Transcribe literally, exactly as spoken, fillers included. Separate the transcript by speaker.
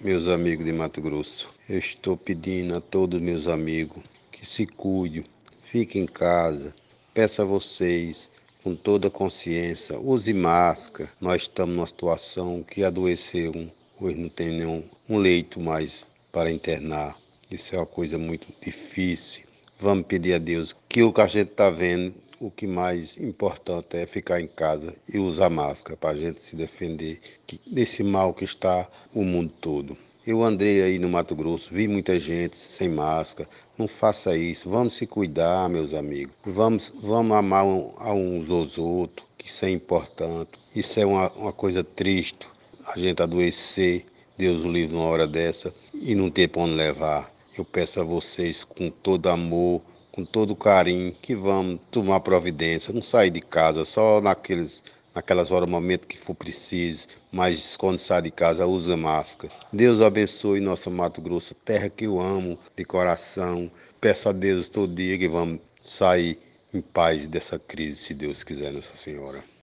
Speaker 1: meus amigos de Mato Grosso. Eu estou pedindo a todos meus amigos que se cuidem, fiquem em casa. Peço a vocês, com toda a consciência, use máscara. Nós estamos numa situação que adoeceu, hoje não tem nenhum um leito mais para internar. Isso é uma coisa muito difícil. Vamos pedir a Deus que o que a gente está vendo, o que mais importante é ficar em casa e usar máscara para a gente se defender desse mal que está o mundo todo. Eu andei aí no Mato Grosso, vi muita gente sem máscara. Não faça isso. Vamos se cuidar, meus amigos. Vamos, vamos amar um, a uns aos outros, que isso é importante. Isso é uma, uma coisa triste, a gente adoecer, Deus o livre numa hora dessa, e não ter para onde levar. Eu peço a vocês, com todo amor, com todo carinho, que vamos tomar providência, não sair de casa só naqueles, naquelas horas, momento que for preciso, mas quando sai de casa, usa máscara. Deus abençoe nosso Mato Grosso, terra que eu amo de coração. Peço a Deus todo dia que vamos sair em paz dessa crise, se Deus quiser, Nossa Senhora.